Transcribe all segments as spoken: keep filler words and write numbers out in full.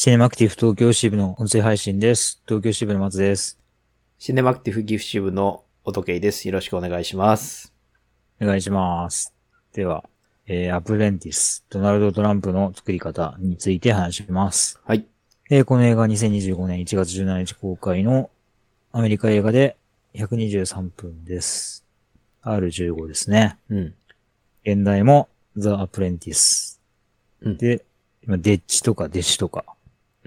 シネマクティブ東京支部の音声配信です。東京支部の松です。 シネマクティブ岐阜支部の音圭です。よろしくお願いします。 お願いします。では、えー、アプレンティス、ドナルド・トランプの作り方について話します。 はい。 えー、この映画にせんにじゅうごねんいちがつじゅうしちにち公開のアメリカ映画でひゃくにじゅうさんぷんです。アールじゅうご ですね。 うん。 現代も The Apprentice。 うん。 で、今、デッチとか弟子とかうん。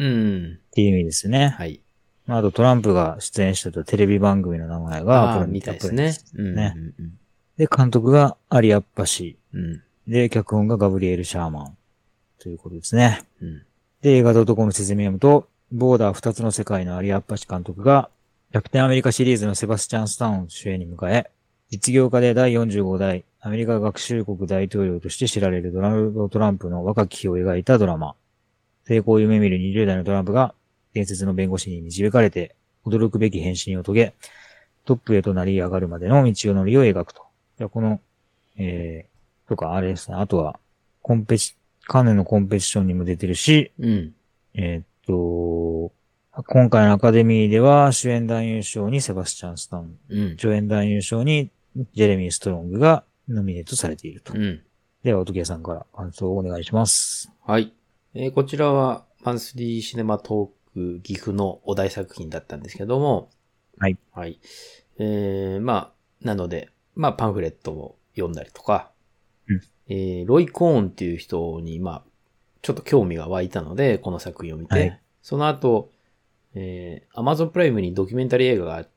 っていう意味ですね。 はい。 あとトランプが出演してたテレビ番組の名前がアプああ、 レンみたいですね。うん。 ね。で、監督がアリアッパ氏。 うん。 で、脚本がガブリエル・シャーマン。ということですね。 うん。 で、映画 .com の説明を読むと、ボーダー二つの世界のアリアッパ氏監督が、キャプテンアメリカシリーズのセバスチャン・スターンを主演に迎え、実業家でだいよんじゅうごだいアメリカ合衆国大統領として知られるドナルド・トランプの若き日を描いたドラマ。成功を夢見るにじゅうだいのトランプが、伝説の弁護士に導かれて、驚くべき変身を遂げ、トップへと成り上がるまでの道のりを描くと。じゃこの、えー、とかあれですね。あとは、コンペチ、カンヌのコンペティションにも出てるし、 うん。 えーっと、今回のアカデミーでは主演男優賞にセバスチャン・スタン、 うん。 助演男優賞にジェレミー・ストロングがノミネートされていると。 うん。 では、音圭さんから感想をお願いします。 はい。えー、こちらは、マンスリーシネマトーク岐阜のお題作品だったんですけども、 はい。 はい。えー、まあ、なので、まあ、パンフレットを読んだりとか、 うん、 えー、ロイ・コーンっていう人に、まあ、ちょっと興味が湧いたので、この作品を見て、はい、その後、えー、Amazon プライムにドキュメンタリー映画があって、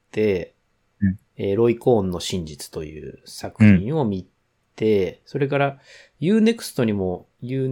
うんえー、ロイ・コーンの真実という作品を見て、うん、それから Unext にも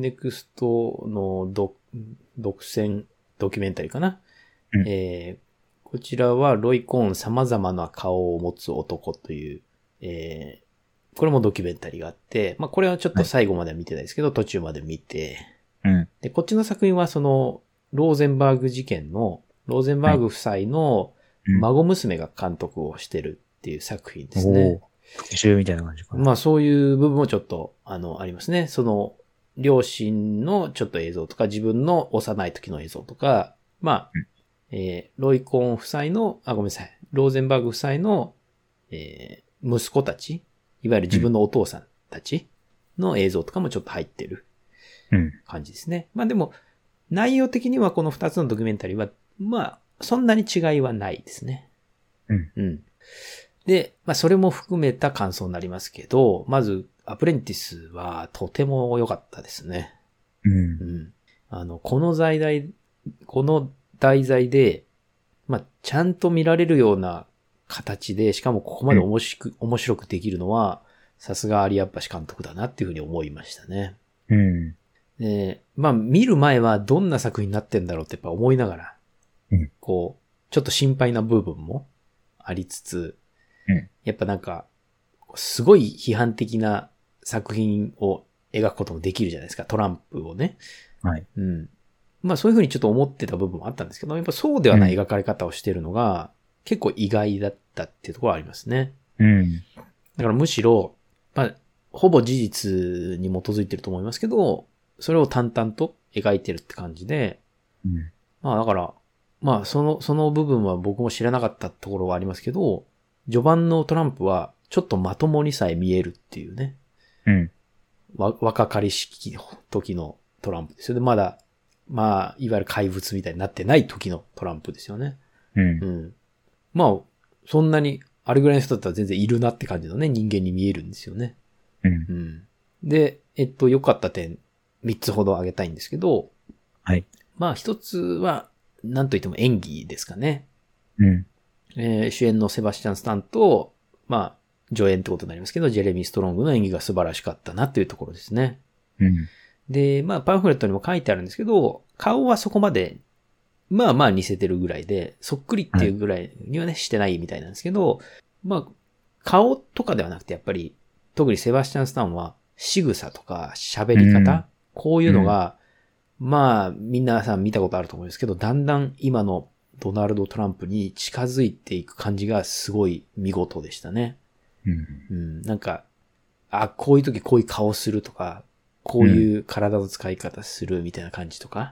Unext の独占ドキュメンタリーかな、 うんえー、こちらはロイ・コーン様々な顔を持つ男という、えー、これもドキュメンタリーがあって、まあこれはちょっと最後までは見てないですけど、はい、途中まで見て、 うん、 で、こっちの作品はそのローゼンバーグ事件のローゼンバーグ夫妻の孫娘が監督をしてるっていう作品ですね。 うん、復讐みたいな感じかな。 まあそういう部分もちょっと、あの、ありますね。その、両親のちょっと映像とか、自分の幼い時の映像とか、まあ、うん、えー、ロイコーン夫妻の、あ、ごめんなさい。ローゼンバーグ夫妻の、えー、息子たち、いわゆる自分のお父さんたちの映像とかもちょっと入ってる感じですね。うん、まあでも、内容的にはこの二つのドキュメンタリーは、まあ、そんなに違いはないですね。 うん。 うん。で、まあ、それも含めた感想になりますけど、まず、アプレンティスはとても良かったですね。 うん。 うん。あの、この題材、この題材で、まあ、ちゃんと見られるような形で、しかもここまで面白く、うん、面白くできるのは、さすがアリアッパシ監督だなっていうふうに思いましたね。 うん。 で、まあ、見る前はどんな作品になってんだろうってやっぱ思いながら、 うん、 こう、ちょっと心配な部分もありつつ、 うん、 やっぱなんか、すごい批判的な作品を描くこともできるじゃないですか、トランプをね。 はい。 うん。まあそういうふうにちょっと思ってた部分もあったんですけど、やっぱそうではない描かれ方をしてるのが、結構意外だったっていうところはありますね。 うん。 だからむしろ、まあ、ほぼ事実に基づいてると思いますけど、それを淡々と描いてるって感じで、 うん、 まあだから、まあその、その部分は僕も知らなかったところはありますけど、序盤のトランプはちょっとまともにさえ見えるっていうね。 うん。 わ、若かりしき時のトランプですよね。まだ、まあ、いわゆる怪物みたいになってない時のトランプですよね。 うん。 うん。まあ、そんなに、あれぐらいの人だったら全然いるなって感じのね、人間に見えるんですよね。 うん。 うん。で、えっと、良かった点、三つほど挙げたいんですけど、 はい。 まあ、一つは、なんといっても演技ですかね。 うん。 えー、主演のセバスチャン・スタンと、まあ、助演ってことになりますけど、ジェレミー・ストロングの演技が素晴らしかったなっていうところですね。 うん。 で、まあ、パンフレットにも書いてあるんですけど、顔はそこまで、まあまあ似せてるぐらいで、そっくりっていうぐらいにはね、してないみたいなんですけど、まあ、顔とかではなくて、やっぱり、特にセバスチャン・スタンは、仕草とか喋り方、うん、こういうのが、うん、まあ、みんなさん見たことあると思うんですけど、だんだん今のドナルド・トランプに近づいていく感じがすごい見事でしたね。 うん。 うん、なんか、あ、こういう時こういう顔するとか、こういう体の使い方するみたいな感じとか、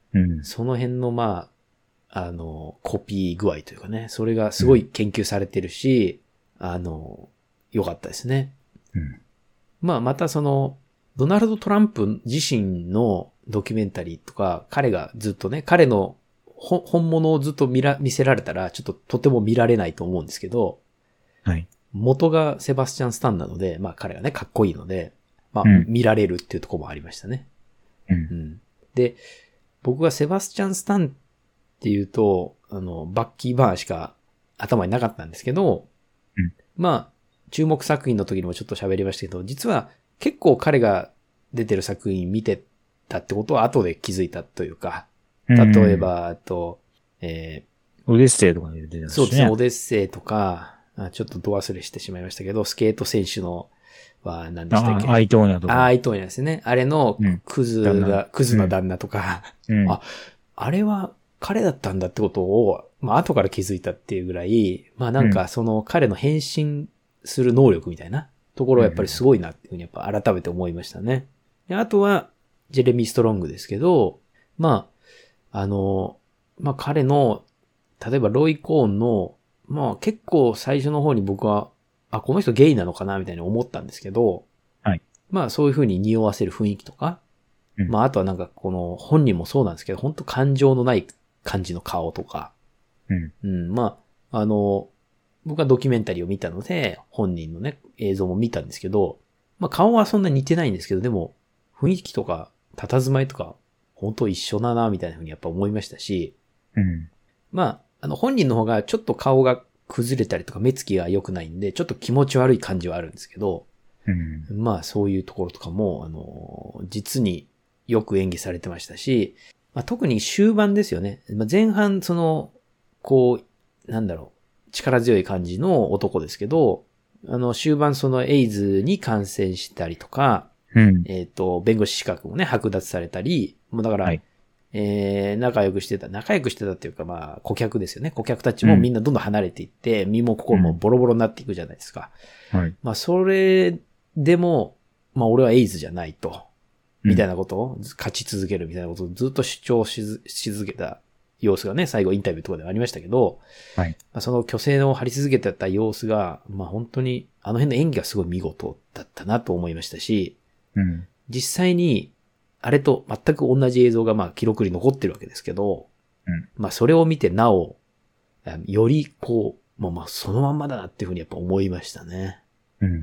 うん。 その辺のまあ、あの、コピー具合というかね、それがすごい研究されてるし、うん、あの、良かったですね。 うん。 まあまたその、ドナルド・トランプ自身のドキュメンタリーとか、彼がずっとね、彼の本物をずっと見ら、見せられたら、ちょっととても見られないと思うんですけど、 はい。 元がセバスチャン・スタンなので、まあ彼がね、かっこいいので、まあ、 うん、 見られるっていうところもありましたね。 うん。 うん、で、僕がセバスチャン・スタンっていうと、あの、バッキー・バーンしか頭になかったんですけど、 うん、 まあ、注目作品の時にもちょっと喋りましたけど、実は結構彼が出てる作品見てたってことは後で気づいたというか、例えば、あと、えー、オデッセイとかに出てますね。 そうですね、オデッセイとか、ちょっと度忘れしてしまいましたけど、スケート選手の、は何でしたっけ？ あ、アイトーニャとか。 あ、アイトーニャですね。あれのクズが、 うん、 クズな旦那とか、 うん、 あ、あれは彼だったんだってことを、まあ後から気づいたっていうぐらい、まあなんかその彼の変身する能力みたいなところはやっぱりすごいなっていうふうにやっぱ改めて思いましたね。であとは、ジェレミー・ストロングですけど、まあ、あの、まあ彼の、例えばロイ・コーンの、まあ結構最初の方に僕は、あ、この人ゲイなのかなみたいに思ったんですけど、 はい。 まあそういう風に匂わせる雰囲気とか、うん、まああとはなんかこの本人もそうなんですけど、本当感情のない感じの顔とか、 うん。 うん、まあ、あの、僕はドキュメンタリーを見たので、本人のね、映像も見たんですけど、まあ顔はそんな似てないんですけど、でも雰囲気とか、佇まいとか、本当一緒だな、みたいな風にやっぱ思いましたし、 うん。 まあ、あの本人の方がちょっと顔が崩れたりとか目つきが良くないんで、ちょっと気持ち悪い感じはあるんですけど、 うん、 まあそういうところとかも、あの、実によく演技されてましたし、まあ、特に終盤ですよね。まあ、前半その、こう、なんだろう、力強い感じの男ですけど、あの、終盤そのエイズに感染したりとか、 うん、 えっと、弁護士資格もね、剥奪されたり、もうだから、はい、えー、仲良くしてた、仲良くしてたっていうかまあ、顧客ですよね。顧客たちもみんなどんどん離れていって、うん、身も心もボロボロになっていくじゃないですか。 はい。 まあ、それでも、まあ、俺はエイズじゃないと。みたいなことを勝ち続けるみたいなことをずっと主張し続けた様子がね、最後インタビューとかでありましたけど、 はい。 まあ、その虚勢を張り続けてた様子が、まあ本当に、あの辺の演技がすごい見事だったなと思いましたし、 うん、 実際に、あれと全く同じ映像がまあ記録に残ってるわけですけど、 うん、 まあそれを見てなお、よりこう、まあまあそのまんまだなっていうふうにやっぱ思いましたね。 うん。 うん、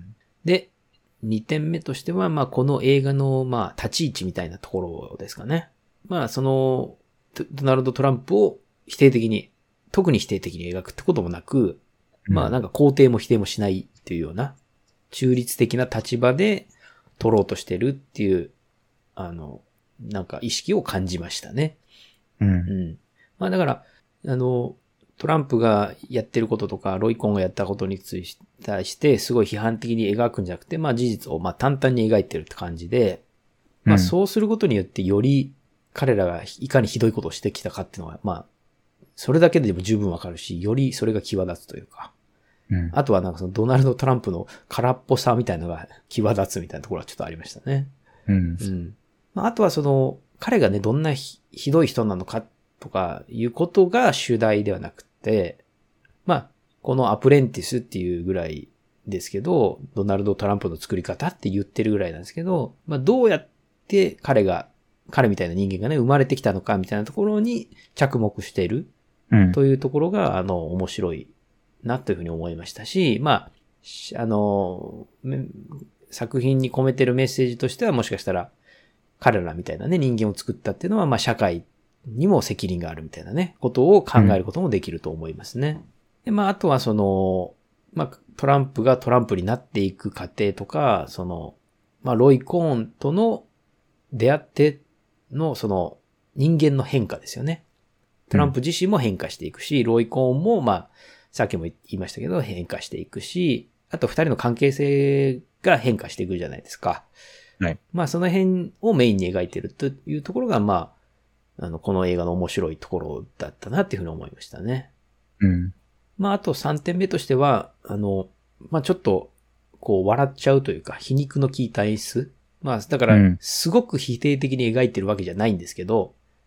で、にてんめとしては、まあこの映画のまあ立ち位置みたいなところですかね。まあその、ドナルド・トランプを否定的に、特に否定的に描くってこともなく、うん、まあなんか肯定も否定もしないっていうような、中立的な立場で撮ろうとしてるっていう、あの、なんか意識を感じましたね。 うん。 うん。まあだから、あの、トランプがやってることとか、ロイコンがやったことに対してすごい批判的に描くんじゃなくて、まあ事実をまあ淡々に描いてるって感じで、まあそうすることによってより彼らがいかにひどいことをしてきたかっていうのは、まあ、それだけでも十分わかるし、よりそれが際立つというか、 うん、 あとはなんかそのドナルド・トランプの空っぽさみたいなのが際立つみたいなところはちょっとありましたね。 うん。 うん。まああとはその、彼がね、どんな ひ, ひどい人なのかとかいうことが主題ではなくて、まあ、このアプレンティスっていうぐらいですけど、ドナルド・トランプの作り方って言ってるぐらいなんですけど、まあどうやって彼が、彼みたいな人間がね、生まれてきたのかみたいなところに着目しているというところが、うん、あの、面白いなというふうに思いましたし、まあ、あの、作品に込めてるメッセージとしてはもしかしたら、彼らみたいなね、人間を作ったっていうのは、まあ社会にも責任があるみたいなね、ことを考えることもできると思いますね。うん、で、まあ、あとはその、まあ、トランプがトランプになっていく過程とか、その、まあ、ロイ・コーンとの出会っての、その、人間の変化ですよね。トランプ自身も変化していくし、うん、ロイ・コーンも、まあ、さっきも言いましたけど、変化していくし、あと二人の関係性が変化していくじゃないですか。 はい。 まあ、その辺をメインに描いているというところが、まあ、あの、この映画の面白いところだったなっていうふうに思いましたね。 うん。 まあ、あとさんてんめとしては、あの、まあ、ちょっと、こう、笑っちゃうというか、皮肉の効いた演出。まあ、だから、すごく否定的に描いてるわけじゃないんですけど、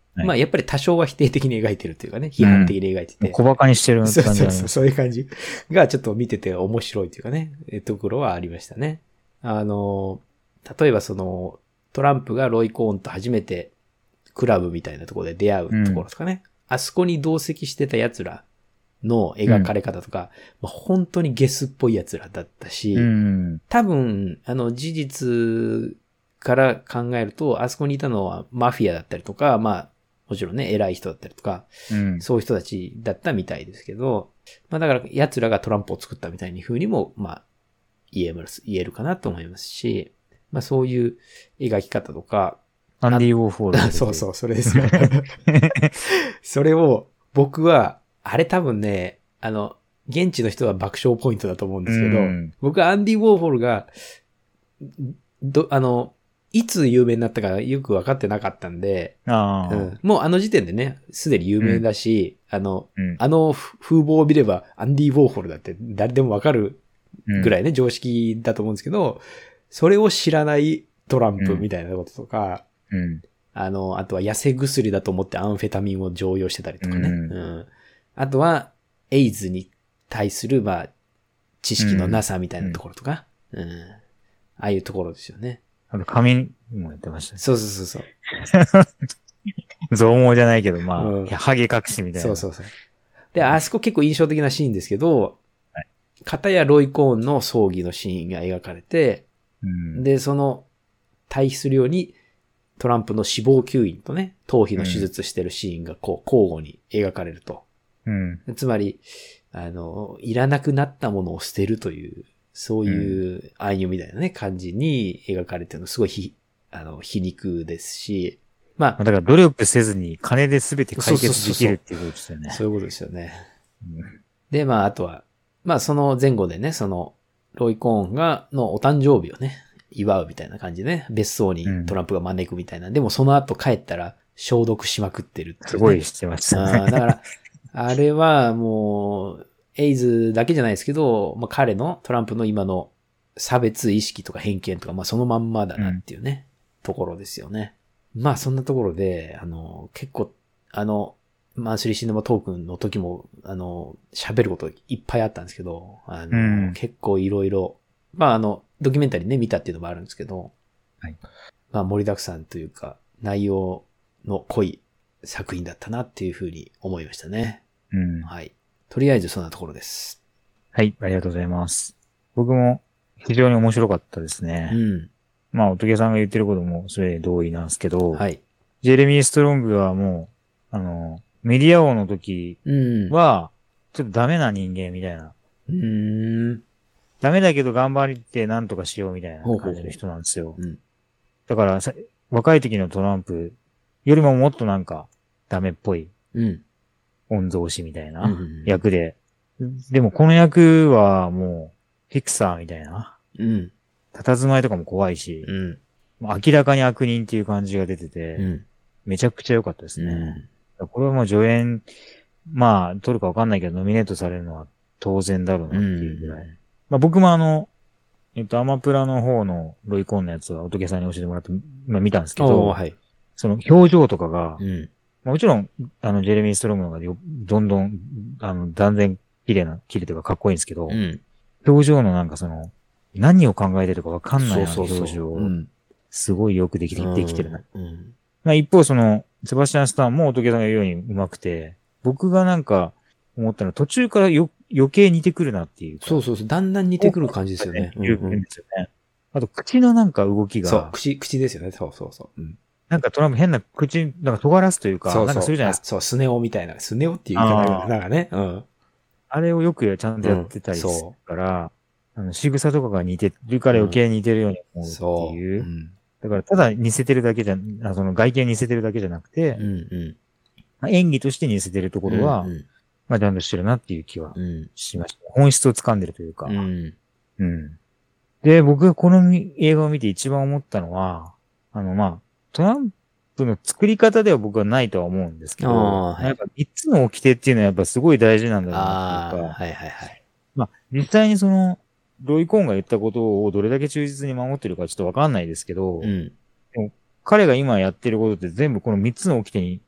はいまあやっぱり多少は否定的に描いてるというかね、批判的に描いてて。 小馬鹿にしてる感じそうありますそうそう、そういう感じがちょっと見てて面白いというかね、えところはありましたね。あの、例えばその、トランプがロイ・コーンと初めてクラブみたいなところで出会うところとかね、うん、あそこに同席してた奴らの描かれ方とか、うん、まあ、本当にゲスっぽい奴らだったし、うん、多分、あの、事実から考えると、あそこにいたのはマフィアだったりとか、まあ、もちろんね、偉い人だったりとか、うん、そういう人たちだったみたいですけど、まあだから奴らがトランプを作ったみたいに風にも、まあ、言えます、言えるかなと思いますし、まあそういう描き方とか。 アンディ・ウォーホール。 そうそう、それですよ。それを僕は、あれ多分ね、あの、現地の人は爆笑ポイントだと思うんですけど、うん、僕はアンディ・ウォーホールが、ど、あの、いつ有名になったかよく分かってなかったんで、 あうん、もうあの時点でね、すでに有名だし、うん、あの、うん、あの風貌を見ればアンディ・ウォーホルだって誰でも分かるぐらいね、うん、常識だと思うんですけど、それを知らないトランプみたいなこととか、 うん、 あの、あとは痩せ薬だと思ってアンフェタミンを常用してたりとかね。うんうん、あとは、エイズに対する、まあ、知識のなさみたいなところとか、うんうん、ああいうところですよね。 あと、髪もやってましたね。 そうそうそうそう。 造毛じゃないけど、まあ、うん、ハゲ隠しみたいな。 そうそうそう。で、あそこ結構印象的なシーンですけど、はい、片やロイ・コーンの葬儀のシーンが描かれて、うん、で、その、対比するように、トランプの死亡吸引とね、頭皮の手術してるシーンがこう、交互に描かれると。 うん、 つまり、あの、いらなくなったものを捨てるという、そういう暗喩みたいなね、感じに描かれてるの、すごいひ、あの、皮肉ですし、まあ。 だから努力せずに金で全て解決できるっていうことですよね。 そういうことですよね。うん、で、まあ、あとは、まあ、その前後でね、その、ロイ・コーンが、のお誕生日をね、祝うみたいな感じでね、別荘にトランプが招くみたいな。うん、でもその後帰ったら消毒しまくってるっていう、ね。 すごいしてましたね。だから、あれはもう、エイズだけじゃないですけど、まあ、彼のトランプの今の差別意識とか偏見とか、まあそのまんまだなっていうね、うん、ところですよね。まあそんなところで、あの、結構、あの、マンスリーシネマトークンの時も、あの、喋ることいっぱいあったんですけど、あの、うん、結構いろいろ、まああの、ドキュメンタリーね、見たっていうのもあるんですけど、 はい。 まあ盛りだくさんというか、内容の濃い作品だったなっていうふうに思いましたね。 うん。 はい。とりあえずそんなところです。 はい、ありがとうございます。僕も非常に面白かったですね。 うん。 まあ、おとげさんが言ってることもそれ同意なんですけど、 はい。 ジェレミー・ストロングはもう、あの、メディア王の時は、ちょっとダメな人間みたいな。 うーん。 ダメだけど頑張って何とかしようみたいな感じの人なんですよ。 ほうほうほう。うん、 だからさ、若い時のトランプよりももっとなんかダメっぽい。 うん。 御曹司みたいな役で。うんうんうん、でもこの役はもう、フィクサーみたいな。 うん。 佇まいとかも怖いし、 うん、 明らかに悪人っていう感じが出てて、 うん、 めちゃくちゃ良かったですね。 うん、 これはもう助演、まあ、取るかわかんないけど、ノミネートされるのは当然だろうなっていうぐらい。うん、まあ僕もあの、えっと、アマプラの方のロイコーンのやつは、おとけさんに教えてもらって、まあ見たんですけど、 はい、 その表情とかが、 うんまあ、もちろん、あの、ジェレミー・ストロングの方がよどんどん、あの、断然綺麗な、綺麗というかかっこいいんですけど、 うん、 表情のなんかその、何を考えてるかわかんないような表情を、 そうそうそう、うん、 すごいよくできて、できてるな。 うん、 まあ一方その、セバスチャン・スターンもおとけさんが言うように上手くて、僕がなんか思ったのは途中からよ余計似てくるなっていうか。 そうそうそう、だんだん似てくる感じですよね。 うんうん、ですよね。あと口のなんか動きが。 そう、口、口ですよね。そうそうそう。うん、 なんかトランプ変な口、なんか尖らすというか、 そうそうなんかするじゃないですか。 そう、スネ夫みたいな。スネ夫っていう言い方が、なんかね。うん。 あれをよくちゃんとやってたりするから、うん、あの仕草とかが似てるから余計似てるように思うっていう。うん、そう。うん、だからただ似せてるだけじゃ、その外見似せてるだけじゃなくて、 うんうんまあ、演技として似せてるところは、うんうん、まあちゃんとしてるなっていう気はしました。うん、本質を掴んでるというか。 うん。 うん。で、僕がこの映画を見て一番思ったのは、あの、まあ、トランプの作り方では僕はないとは思うんですけど、はい、やっぱ三つの掟っていうのはやっぱすごい大事なんだろうなっていうか、 はいはいはい。 まあ、実際にその、ロイ・コーンが言ったことをどれだけ忠実に守ってるかちょっとわかんないですけど、 うん、 でも彼が今やってることって全部この三つの掟に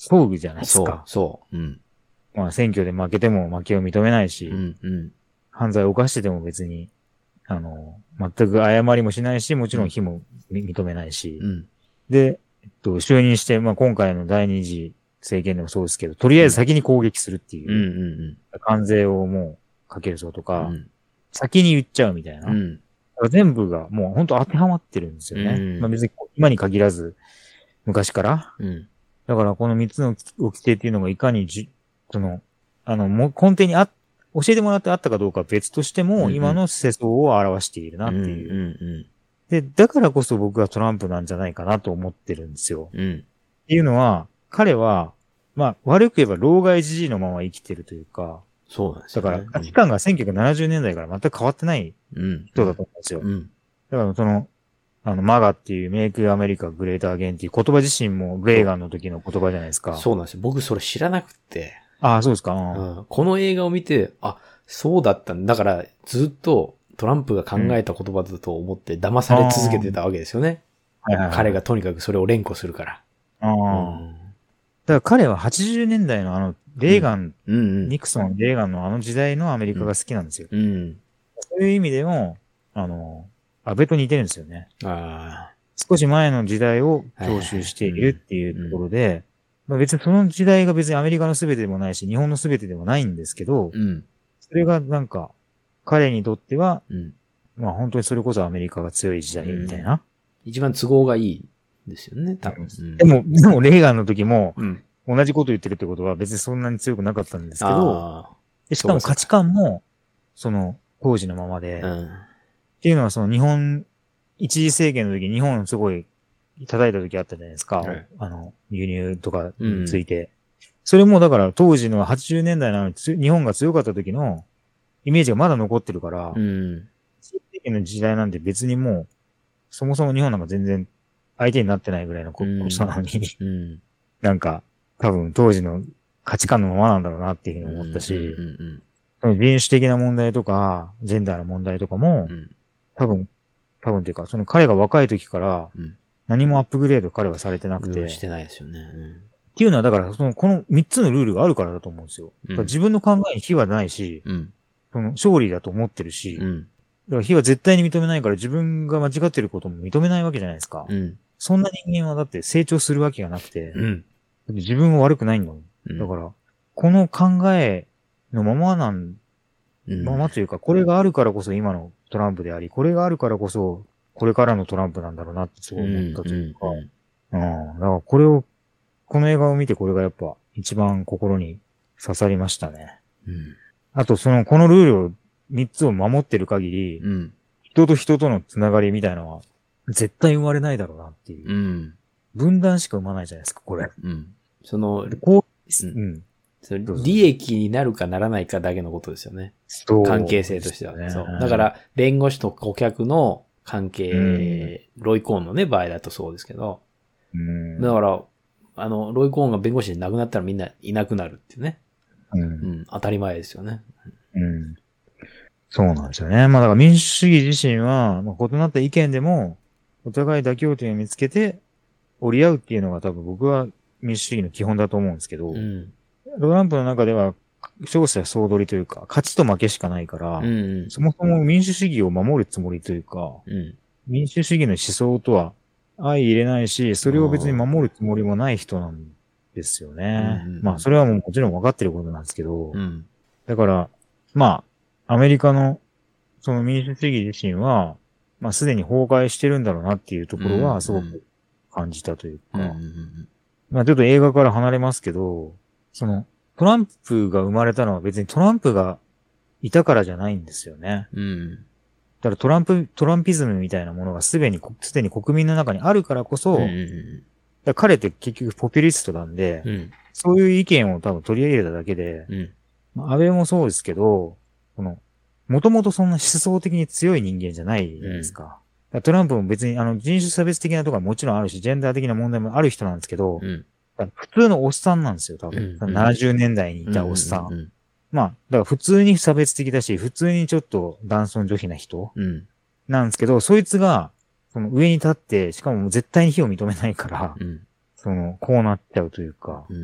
遭遇じゃないですそう、 か。 そう。うん。 まあ選挙で負けても負けを認めないし、 うん、うん。 犯罪を犯してても別に、あの、全く謝りもしないし、もちろん非も認めないし、 うん。 で、えっと、就任して、まあ今回の第二次政権でもそうですけど、とりあえず先に攻撃するっていう、 うん、うん、 関税をもうかけるぞとか、 うん。 先に言っちゃうみたいな。 うん。 全部がもう本当当てはまってるんですよね。 うんまあ別に今に限らず、昔から。 うん。 だからこの三つの掟っていうのがいかにじ、その、あの、もう根底にあ、教えてもらってあったかどうかは別としても、 うんうん今の世相を表しているなっていう。 うんうんで、だからこそ僕はトランプなんじゃないかなと思ってるんですよ。 うん。うん。 っていうのは、彼は、まあ、悪く言えば老害じじいのまま生きてるというか、 そうなんですよ、ね。 だから価値観がせんきゅうひゃくななじゅうねんだいから全く変わってないうん。 人だと思うんですよ。 うん。 だからその、あの、マガっていうメイクアメリカグレーターアゲンっていう言葉自身もレーガンの時の言葉じゃないですか。 そうなんですよ。僕それ知らなくて。 ああ、そうですか。 ううんん。この映画を見て、あ、そうだったんだ。だから、ずっとトランプが考えた言葉だと思って騙され続けてたわけですよね。 はいはいはい、 彼がとにかくそれを連呼するから。 ああ、 うん、 だから彼ははちじゅうねんだいのあの、レーガン、 うんうん、 ニクソン、レーガンのあの時代のアメリカが好きなんですよ。 うん。 そういう意味でも、あの、安倍と似てるんですよね。 ああ。 少し前の時代を踏襲しているっていうところで、まあ、別にその時代が別にアメリカの全てでもないし、日本の全てでもないんですけど、 うん、 それがなんか、彼にとっては、 うん、 まあ本当にそれこそアメリカが強い時代みたいな。 うん、一番都合がいいですよね、多分。うん、 でも、でもレーガンの時も、 うん、 同じこと言ってるってことは別にそんなに強くなかったんですけど、でしかも価値観も、その、当時のままで、うん、っていうのはその日本、一次政権の時、日本すごい叩いた時あったじゃないですか。はい、あの、輸入とかについて。うん、それもだから当時のはちじゅうねんだいなのに日本が強かった時のイメージがまだ残ってるから、うん、一次政権の時代なんて別にもう、そもそも日本なんか全然相手になってないぐらいのことなのに、うんうん、なんか多分当時の価値観のままなんだろうなっていうふうに思ったし、うんうんうん、人種的な問題とか、ジェンダーの問題とかも、うん、多分、多分っていうか、その彼が若い時から、何もアップグレード彼はされてなくて。 うん、してないですよね。うん、 っていうのは、だから、その、このみっつのルールがあるからだと思うんですよ。うん、自分の考えに非はないし、うん、その勝利だと思ってるし、うん、だから非は絶対に認めないから自分が間違ってることも認めないわけじゃないですか。うん、そんな人間はだって成長するわけがなくて、うん、自分は悪くないんだもん。うん、だから、この考えのままなん、うん、ままというか、これがあるからこそ今のトランプであり、これがあるからこそ、これからのトランプなんだろうなってすごい思ったというか、うん、うんうん、だからこれを、この映画を見てこれがやっぱ一番心に刺さりましたね。うん、あとその、このルールをみっつを守ってる限り、うん、人と人とのつながりみたいなのは絶対生まれないだろうなっていう。うん、分断しか生まないじゃないですか、これ。うん、 その、 こう、うん。うんその利益になるかならないかだけのことですよね。関係性としては。ね、そう。だから、弁護士と顧客の関係、うん、ロイコーンのね、場合だとそうですけど。うん、だから、あの、ロイコーンが弁護士で亡くなったらみんないなくなるっていうね。うん。うん、当たり前ですよね。 うん。そうなんですよね。まあだから民主主義自身は、まあ、異なった意見でも、お互い妥協点を見つけて、折り合うっていうのが多分僕は民主主義の基本だと思うんですけど、うんトランプの中では、勝者総取りというか、勝ちと負けしかないから、うんうん、そもそも民主主義を守るつもりというか、うん、民主主義の思想とは相入れないし、それを別に守るつもりもない人なんですよね。うんうんうん、まあ、それはもうもちろん分かってることなんですけど、うん、だから、まあ、アメリカのその民主主義自身は、まあ、すでに崩壊してるんだろうなっていうところはすごく感じたというか、うんうんうん、まあ、ちょっと映画から離れますけど、その、トランプが生まれたのは別にトランプがいたからじゃないんですよね。うん。だからトランプ、トランピズムみたいなものがすでに、すでに国民の中にあるからこそ、うんうんうん、だ彼って結局ポピュリストなんで、うん、そういう意見を多分取り上げただけで、うんまあ、安倍もそうですけど、この、もともとそんな思想的に強い人間じゃないじゃないですか。うん、トランプも別にあの人種差別的なところはもちろんあるし、ジェンダー的な問題もある人なんですけど、うん普通のおっさんなんですよ、多分。うんうん、ななじゅうねんだいにいたおっさん。うんうんうん、まあ、だから普通に差別的だし、普通にちょっと男尊女卑な人、うん、なんですけど、そいつが、その上に立って、しかも絶対に非を認めないから、うん、その、こうなっちゃうというか、うん、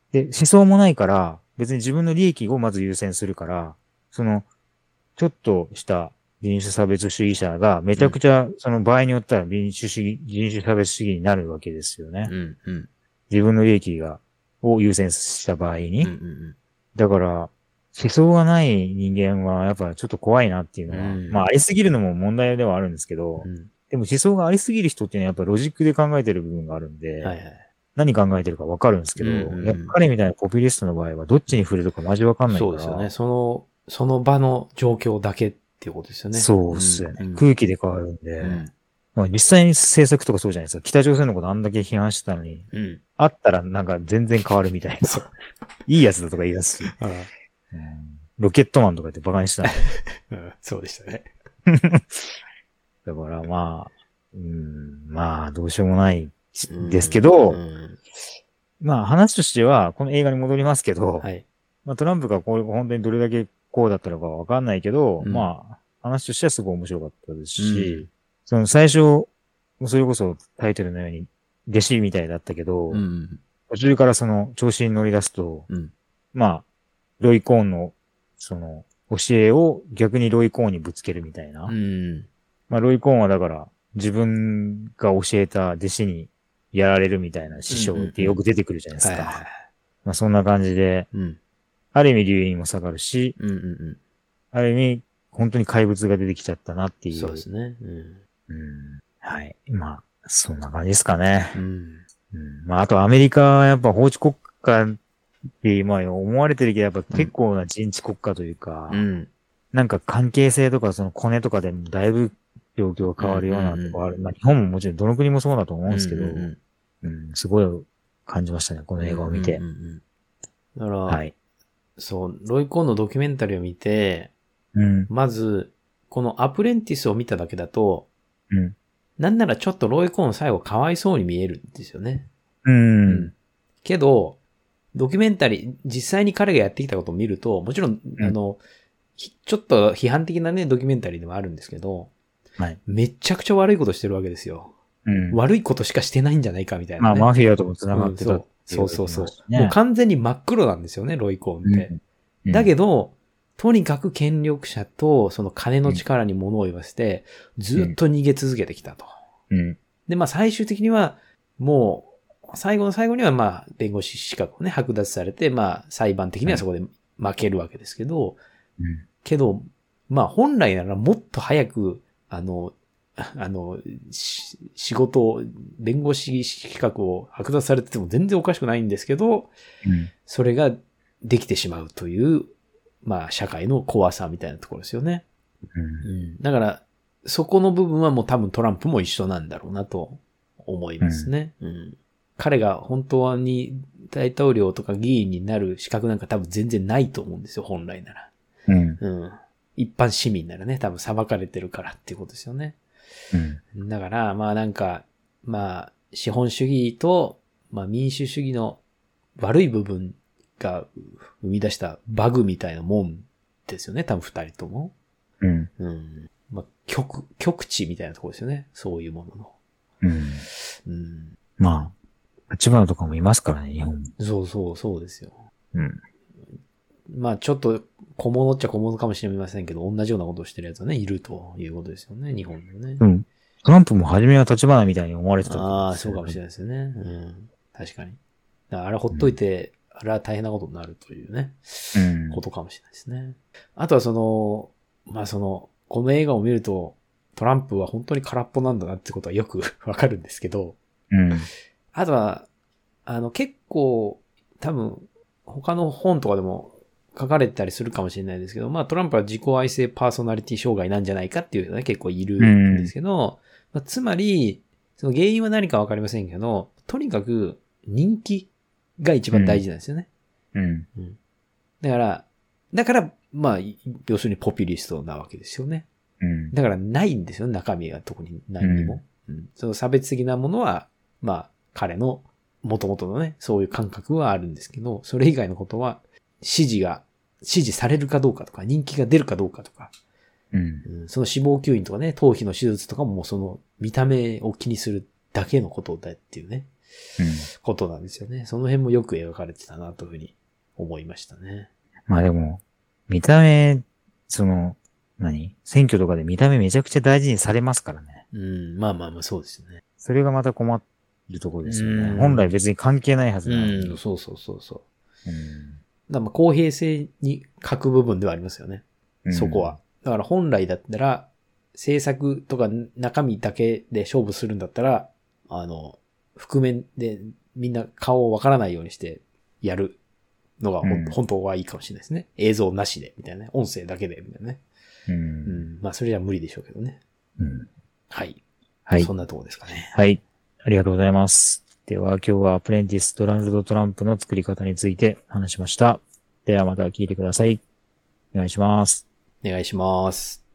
で、思想もないから、別に自分の利益をまず優先するから、その、ちょっとした人種差別主義者がめちゃくちゃ、その場合によっては人種主義、人種差別主義になるわけですよね。 うんうん。 自分の利益が、を優先した場合に。 うんうんうん、 だから、思想がない人間はやっぱちょっと怖いなっていうのは、うん、まあありすぎるのも問題ではあるんですけど、うん、でも思想がありすぎる人っていうのはやっぱロジックで考えてる部分があるんで、はいはい、何考えてるかわかるんですけど、うんうんうん、やっぱ彼みたいなポピュリストの場合はどっちに触れるかマジわかんないから。 そうですよね。その、その場の状況だけっていうことですよね。 そうっすよね。うん、空気で変わるんで、うんまあ、実際に政策とかそうじゃないですか。北朝鮮のことあんだけ批判してたのに、うん、あったらなんか全然変わるみたいな。いいやつだとか言い出すし、うん。ロケットマンとか言ってバカにしたうん、そうでしたね。 だからまあ、うん、まあどうしようもないですけど、うんうん、まあ話としては、この映画に戻りますけど、はい、まあ、トランプがこう本当にどれだけこうだったのかわかんないけど、うん、まあ話としてはすごい面白かったですし、うん、その最初、それこそタイトルのように弟子みたいだったけど、うん、途中からその調子に乗り出すと、うん、まあ、ロイ・コーンのその教えを逆にロイ・コーンにぶつけるみたいな。うん、まあ、ロイ・コーンはだから自分が教えた弟子にやられるみたいな師匠ってよく出てくるじゃないですか。まあそんな感じで、うん、ある意味流飲も下がるし、うんうんうん、ある意味本当に怪物が出てきちゃったなっていう。 そうですね。うんうん、はい。まあ、そんな感じですかね。うんうん、まあ、あとアメリカはやっぱ法治国家って今思われてるけど、やっぱ結構な人治国家というか、うん、なんか関係性とかそのコネとかでもだいぶ状況が変わるようなとこある。うんうんうん、まあ、日本ももちろんどの国もそうだと思うんですけど、うんうんうんうん、すごい感じましたね、この映画を見て。うんうんうん、 だから、はい、そう、ロイ・コーンのドキュメンタリーを見て、うん、まず、このアプレンティスを見ただけだと、うん、なんならちょっとロイ・コーン最後かわいそうに見えるんですよね。うん。うん、けど、ドキュメンタリー、実際に彼がやってきたことを見ると、もちろん、うん、あの、ちょっと批判的なね、ドキュメンタリーでもあるんですけど、はい、めちゃくちゃ悪いことしてるわけですよ。うん、悪いことしかしてないんじゃないかみたいな、 ね。まあ、マフィアとも繋がってた、 うん、そうそうそうそう、ね。もう完全に真っ黒なんですよね、ロイ・コーンって。うんうん、だけど、とにかく権力者とその金の力に物を言わせて、ずっと逃げ続けてきたと。うん、で、まあ最終的には、もう、最後の最後にはまあ弁護士資格をね、剥奪されて、まあ裁判的にはそこで負けるわけですけど、うん、けど、まあ本来ならもっと早く、あの、あの、仕事を、弁護士資格を剥奪されてても全然おかしくないんですけど、うん、それができてしまうという、まあ、社会の怖さみたいなところですよね。うんうん、だから、そこの部分はもう多分トランプも一緒なんだろうなと思いますね。うんうん、彼が本当に大統領とか議員になる資格なんか多分全然ないと思うんですよ、本来なら。うんうん、一般市民ならね、多分裁かれてるからっていうことですよね。うん、だから、まあなんか、まあ、資本主義と、まあ民主主義の悪い部分が生み出したバグみたいなもんですよね、多分二人とも。うん。うん。まあ、極、極地みたいなところですよね、そういうものの。うん。 うん、まあ、立花とかもいますからね、日本。 そうそう、そうですよ。うん。まあ、ちょっと小物っちゃ小物かもしれませんけど、同じようなことをしてるやつはね、いるということですよね、日本のね。 うん。トランプも初めは立花みたいに思われてた、ね。 ああ、そうかもしれないですよね。うん。確かに。あれほっといて、うん、あれは大変なことになるというね、うん、ことかもしれないですね。あとはその、まあその、この映画を見ると、トランプは本当に空っぽなんだなってことはよくわかるんですけど、うん、あとは、あの結構、多分、他の本とかでも書かれてたりするかもしれないですけど、まあトランプは自己愛性パーソナリティ障害なんじゃないかっていう人が、ね、結構いるんですけど、うんまあ、つまり、その原因は何かわかりませんけど、とにかく人気が一番大事なんですよね。うん。うん、だから、だから、まあ、要するにポピュリストなわけですよね。うん。だからないんですよ、中身が特に何にも。うん。うん、その差別的なものは、まあ、彼の元々のね、そういう感覚はあるんですけど、それ以外のことは、支持が、支持されるかどうかとか、人気が出るかどうかとか、うん。うん、その死亡吸引とかね、頭皮の手術とかももうその見た目を気にするだけのことだっていうね。 ことなんですよね。その辺もよく描かれてたなというふうに思いましたね。 まあでも、見た目、その、何選挙とかで見た目めちゃくちゃ大事にされますからね。 うん、まあまあまあそうですよね。 それがまた困るところですよね。 うん本来別に関係ないはずうなのに。 ん、そうそうそうそう。 うんだからまあ公平性に欠く部分ではありますよね。そこは。だから本来だったら、政策とか中身だけで勝負するんだったら、あの、覆面でみんな顔をわからないようにしてやるのがほん、 うん本当はいいかもしれないですね。映像なしで、みたいなね。音声だけで、みたいなね。 うん。 ううんん。まあそれじゃ無理でしょうけどね。 うんはい。 はいそんなとこですかね。 はい。ありがとうございます。では今日はアプレンティスドナルド・トランプの作り方について話しました。ではまた聞いてください。お願いします。 お願いします。